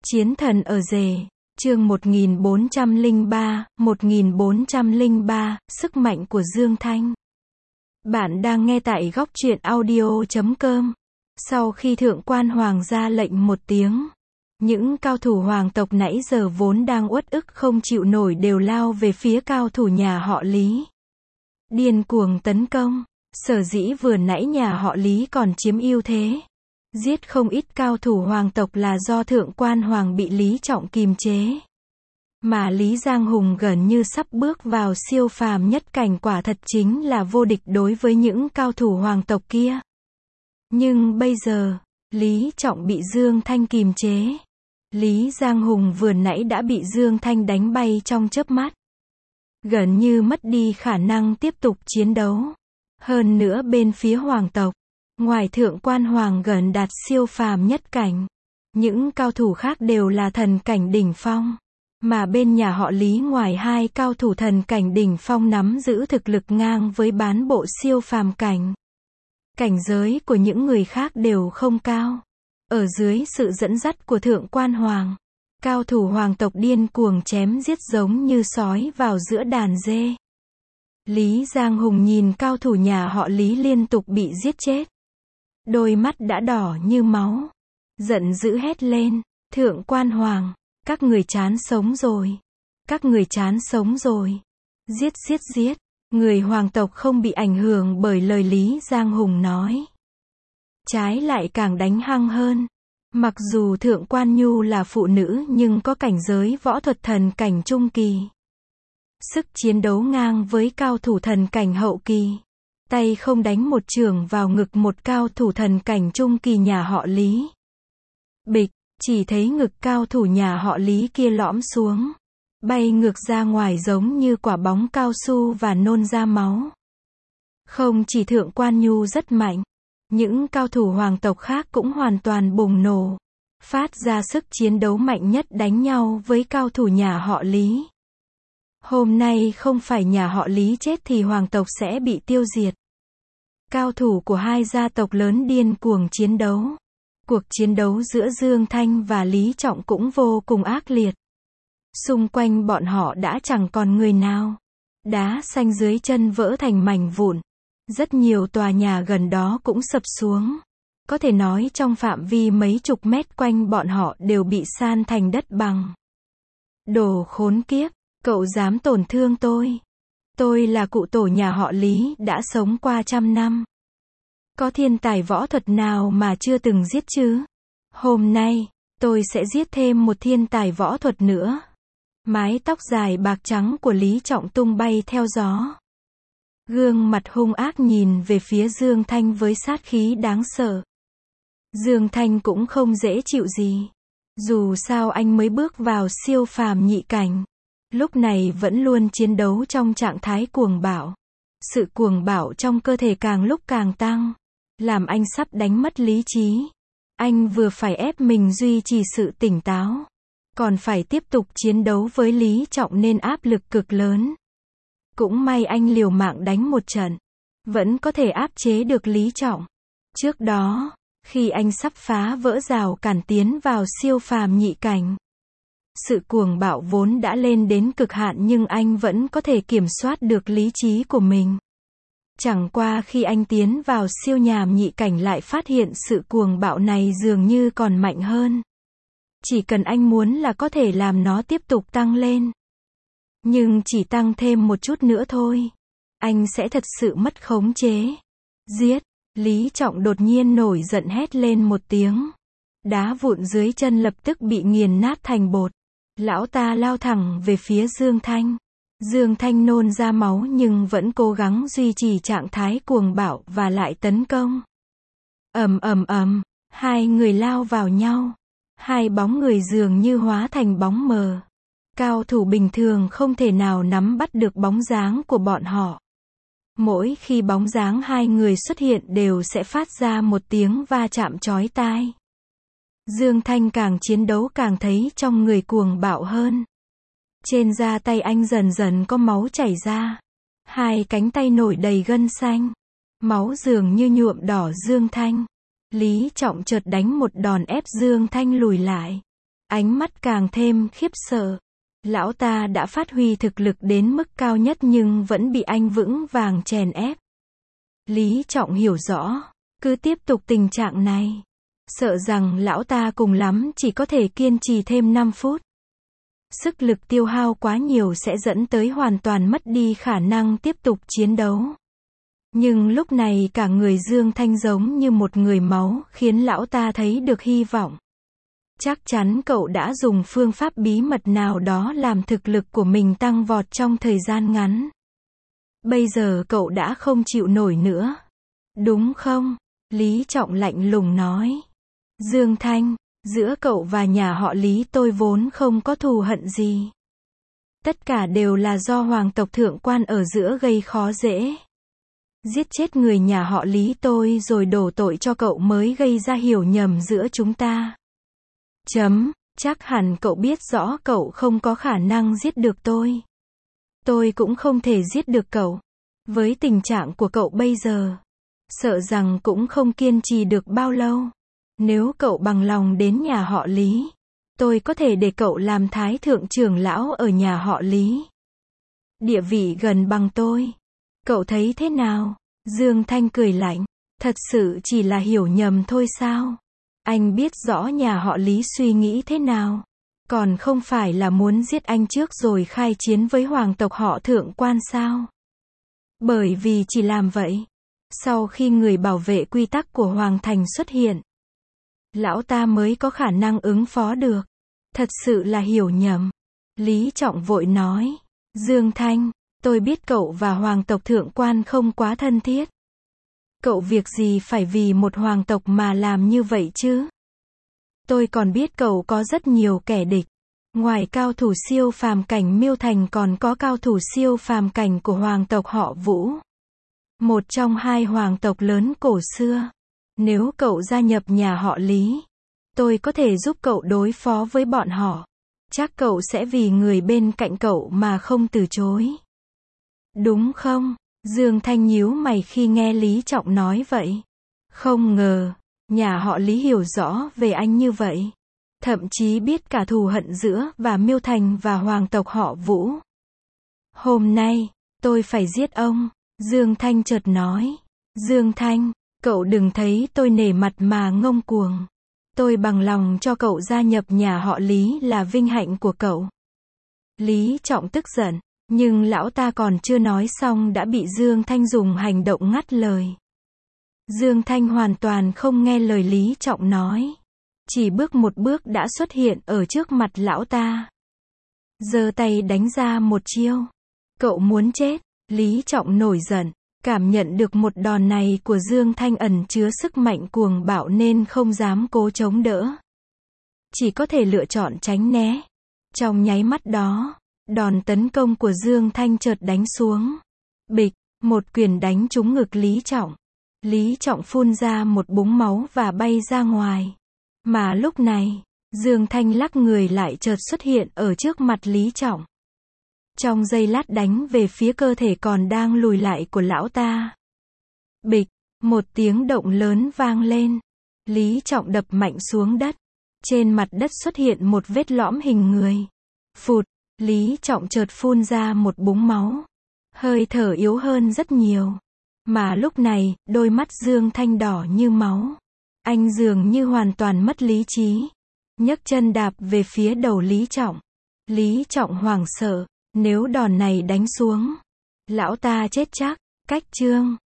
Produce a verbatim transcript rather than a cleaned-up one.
Chiến thần ở rể, chương một nghìn bốn trăm lẻ ba, một nghìn bốn trăm lẻ ba, sức mạnh của Dương Thanh. Bạn đang nghe tại góc truyện audio chấm com. Sau khi thượng quan hoàng ra lệnh một tiếng, những cao thủ hoàng tộc nãy giờ vốn đang uất ức không chịu nổi đều lao về phía cao thủ nhà họ Lý. Điên cuồng tấn công, sở dĩ vừa nãy nhà họ Lý còn chiếm ưu thế. Giết không ít cao thủ hoàng tộc là do thượng quan hoàng bị Lý Trọng kiềm chế. Mà Lý Giang Hùng gần như sắp bước vào siêu phàm nhất cảnh, quả thật chính là vô địch đối với những cao thủ hoàng tộc kia. Nhưng bây giờ, Lý Trọng bị Dương Thanh kiềm chế. Lý Giang Hùng vừa nãy đã bị Dương Thanh đánh bay trong chớp mắt. Gần như mất đi khả năng tiếp tục chiến đấu. Hơn nữa bên phía hoàng tộc, ngoài thượng quan hoàng gần đạt siêu phàm nhất cảnh, những cao thủ khác đều là thần cảnh đỉnh phong. Mà bên nhà họ Lý ngoài hai cao thủ thần cảnh đỉnh phong nắm giữ thực lực ngang với bán bộ siêu phàm cảnh. Cảnh giới của những người khác đều không cao. Ở dưới sự dẫn dắt của thượng quan hoàng, cao thủ hoàng tộc điên cuồng chém giết giống như sói vào giữa đàn dê. Lý Giang Hùng nhìn cao thủ nhà họ Lý liên tục bị giết chết. Đôi mắt đã đỏ như máu. Giận dữ hét lên, thượng quan hoàng, các người chán sống rồi. Các người chán sống rồi. Giết giết giết. Người hoàng tộc không bị ảnh hưởng bởi lời Lý Giang Hùng nói. Trái lại càng đánh hăng hơn. Mặc dù thượng quan nhu là phụ nữ nhưng có cảnh giới võ thuật thần cảnh trung kỳ. Sức chiến đấu ngang với cao thủ thần cảnh hậu kỳ. Tay không đánh một chưởng vào ngực một cao thủ thần cảnh trung kỳ nhà họ Lý. Bịch, chỉ thấy ngực cao thủ nhà họ Lý kia lõm xuống. Bay ngược ra ngoài giống như quả bóng cao su và nôn ra máu. Không chỉ thượng quan nhu rất mạnh, những cao thủ hoàng tộc khác cũng hoàn toàn bùng nổ. Phát ra sức chiến đấu mạnh nhất đánh nhau với cao thủ nhà họ Lý. Hôm nay không phải nhà họ Lý chết thì hoàng tộc sẽ bị tiêu diệt. Cao thủ của hai gia tộc lớn điên cuồng chiến đấu. Cuộc chiến đấu giữa Dương Thanh và Lý Trọng cũng vô cùng ác liệt. Xung quanh bọn họ đã chẳng còn người nào. Đá xanh dưới chân vỡ thành mảnh vụn. Rất nhiều tòa nhà gần đó cũng sập xuống. Có thể nói trong phạm vi mấy chục mét quanh bọn họ đều bị san thành đất bằng. Đồ khốn kiếp, cậu dám tổn thương tôi. Tôi là cụ tổ nhà họ Lý đã sống qua trăm năm. Có thiên tài võ thuật nào mà chưa từng giết chứ? Hôm nay, tôi sẽ giết thêm một thiên tài võ thuật nữa. Mái tóc dài bạc trắng của Lý Trọng tung bay theo gió. Gương mặt hung ác nhìn về phía Dương Thanh với sát khí đáng sợ. Dương Thanh cũng không dễ chịu gì. Dù sao anh mới bước vào siêu phàm nhị cảnh. Lúc này vẫn luôn chiến đấu trong trạng thái cuồng bạo. Sự cuồng bạo trong cơ thể càng lúc càng tăng. Làm anh sắp đánh mất lý trí. Anh vừa phải ép mình duy trì sự tỉnh táo. Còn phải tiếp tục chiến đấu với Lý Trọng nên áp lực cực lớn. Cũng may anh liều mạng đánh một trận. Vẫn có thể áp chế được Lý Trọng. Trước đó, khi anh sắp phá vỡ rào cản tiến vào siêu phàm nhị cảnh. Sự cuồng bạo vốn đã lên đến cực hạn nhưng anh vẫn có thể kiểm soát được lý trí của mình. Chẳng qua khi anh tiến vào siêu nhàm nhị cảnh lại phát hiện sự cuồng bạo này dường như còn mạnh hơn. Chỉ cần anh muốn là có thể làm nó tiếp tục tăng lên. Nhưng chỉ tăng thêm một chút nữa thôi. Anh sẽ thật sự mất khống chế. Giết! Lý Trọng đột nhiên nổi giận hét lên một tiếng. Đá vụn dưới chân lập tức bị nghiền nát thành bột. Lão ta lao thẳng về phía Dương Thanh. Dương Thanh nôn ra máu nhưng vẫn cố gắng duy trì trạng thái cuồng bạo và lại tấn công. Ầm ầm ầm, hai người lao vào nhau. Hai bóng người dường như hóa thành bóng mờ. Cao thủ bình thường không thể nào nắm bắt được bóng dáng của bọn họ. Mỗi khi bóng dáng hai người xuất hiện đều sẽ phát ra một tiếng va chạm chói tai. Dương Thanh càng chiến đấu càng thấy trong người cuồng bạo hơn. Trên da tay anh dần dần có máu chảy ra. Hai cánh tay nổi đầy gân xanh. Máu dường như nhuộm đỏ Dương Thanh. Lý Trọng chợt đánh một đòn ép Dương Thanh lùi lại. Ánh mắt càng thêm khiếp sợ. Lão ta đã phát huy thực lực đến mức cao nhất nhưng vẫn bị anh vững vàng chèn ép. Lý Trọng hiểu rõ, cứ tiếp tục tình trạng này, sợ rằng lão ta cùng lắm chỉ có thể kiên trì thêm năm phút. Sức lực tiêu hao quá nhiều sẽ dẫn tới hoàn toàn mất đi khả năng tiếp tục chiến đấu. Nhưng lúc này cả người Dương Thanh giống như một người máu, khiến lão ta thấy được hy vọng. Chắc chắn cậu đã dùng phương pháp bí mật nào đó làm thực lực của mình tăng vọt trong thời gian ngắn. Bây giờ cậu đã không chịu nổi nữa. Đúng không? Lý Trọng lạnh lùng nói. Dương Thanh, giữa cậu và nhà họ Lý tôi vốn không có thù hận gì. Tất cả đều là do hoàng tộc thượng quan ở giữa gây khó dễ. Giết chết người nhà họ Lý tôi rồi đổ tội cho cậu mới gây ra hiểu nhầm giữa chúng ta. Chấm, chắc hẳn cậu biết rõ cậu không có khả năng giết được tôi. Tôi cũng không thể giết được cậu. Với tình trạng của cậu bây giờ, sợ rằng cũng không kiên trì được bao lâu. Nếu cậu bằng lòng đến nhà họ Lý, tôi có thể để cậu làm thái thượng trưởng lão ở nhà họ Lý. Địa vị gần bằng tôi. Cậu thấy thế nào? Dương Thanh cười lạnh. Thật sự chỉ là hiểu nhầm thôi sao? Anh biết rõ nhà họ Lý suy nghĩ thế nào. Còn không phải là muốn giết anh trước rồi khai chiến với hoàng tộc họ thượng quan sao? Bởi vì chỉ làm vậy, sau khi người bảo vệ quy tắc của Hoàng Thành xuất hiện, lão ta mới có khả năng ứng phó được. Thật sự là hiểu nhầm. Lý Trọng vội nói. Dương Thanh, tôi biết cậu và hoàng tộc thượng quan không quá thân thiết. Cậu việc gì phải vì một hoàng tộc mà làm như vậy chứ? Tôi còn biết cậu có rất nhiều kẻ địch. Ngoài cao thủ siêu phàm cảnh Miêu Thành còn có cao thủ siêu phàm cảnh của hoàng tộc họ Vũ. Một trong hai hoàng tộc lớn cổ xưa. Nếu cậu gia nhập nhà họ Lý, tôi có thể giúp cậu đối phó với bọn họ. Chắc cậu sẽ vì người bên cạnh cậu mà không từ chối. Đúng không? Dương Thanh nhíu mày khi nghe Lý Trọng nói vậy. Không ngờ, nhà họ Lý hiểu rõ về anh như vậy. Thậm chí biết cả thù hận giữa và Miêu Thành và hoàng tộc họ Vũ. Hôm nay, tôi phải giết ông. Dương Thanh chợt nói. Dương Thanh, cậu đừng thấy tôi nể mặt mà ngông cuồng. Tôi bằng lòng cho cậu gia nhập nhà họ Lý là vinh hạnh của cậu. Lý Trọng tức giận, nhưng lão ta còn chưa nói xong đã bị Dương Thanh dùng hành động ngắt lời. Dương Thanh hoàn toàn không nghe lời Lý Trọng nói. Chỉ bước một bước đã xuất hiện ở trước mặt lão ta. Giơ tay đánh ra một chiêu. Cậu muốn chết? Lý Trọng nổi giận, cảm nhận được một đòn này của Dương Thanh ẩn chứa sức mạnh cuồng bạo nên không dám cố chống đỡ. Chỉ có thể lựa chọn tránh né. Trong nháy mắt đó, đòn tấn công của Dương Thanh chợt đánh xuống. Bịch, một quyền đánh trúng ngực Lý Trọng. Lý Trọng phun ra một búng máu và bay ra ngoài. Mà lúc này, Dương Thanh lắc người lại chợt xuất hiện ở trước mặt Lý Trọng. Trong giây lát đánh về phía cơ thể còn đang lùi lại của lão ta. Bịch, một tiếng động lớn vang lên. Lý Trọng đập mạnh xuống đất. Trên mặt đất xuất hiện một vết lõm hình người. Phụt, Lý Trọng chợt phun ra một búng máu. Hơi thở yếu hơn rất nhiều. Mà lúc này, đôi mắt Dương Thanh đỏ như máu. Anh dường như hoàn toàn mất lý trí. Nhấc chân đạp về phía đầu Lý Trọng. Lý Trọng hoảng sợ. Nếu đòn này đánh xuống, lão ta chết chắc. Cách chương